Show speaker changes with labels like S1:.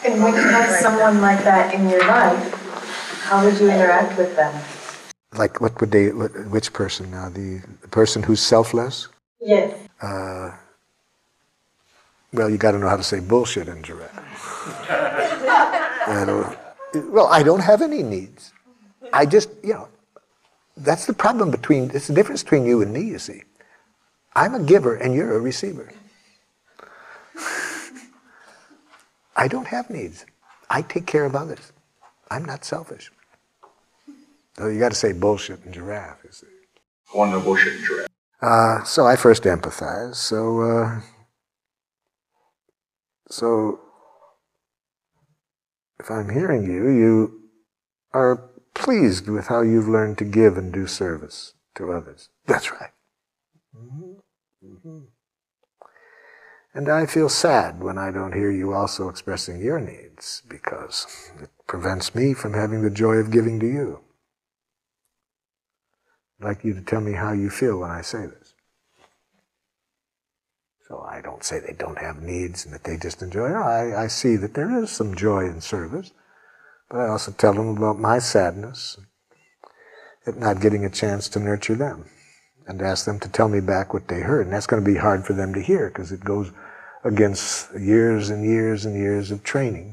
S1: And when you have someone like that in your life, how would you interact with them?
S2: Like, which person now? The person who's selfless?
S1: Yes.
S2: Well, you got to know how to say bullshit in Giraffe. Well, I don't have any needs. I just, that's the problem it's the difference between you and me, you see. I'm a giver and you're a receiver. I don't have needs. I take care of others. I'm not selfish. So you got to say bullshit in Giraffe, you see.
S3: I want to know bullshit in Giraffe.
S2: So I first empathize. So if I'm hearing you, you are pleased with how you've learned to give and do service to others. That's right. Mm-hmm. Mm-hmm. And I feel sad when I don't hear you also expressing your needs, because it prevents me from having the joy of giving to you. I'd like you to tell me how you feel when I say this. So I don't say they don't have needs and that they just enjoy it. I see that there is some joy in service, but I also tell them about my sadness at not getting a chance to nurture them and ask them to tell me back what they heard. And that's going to be hard for them to hear because it goes against years and years and years of training.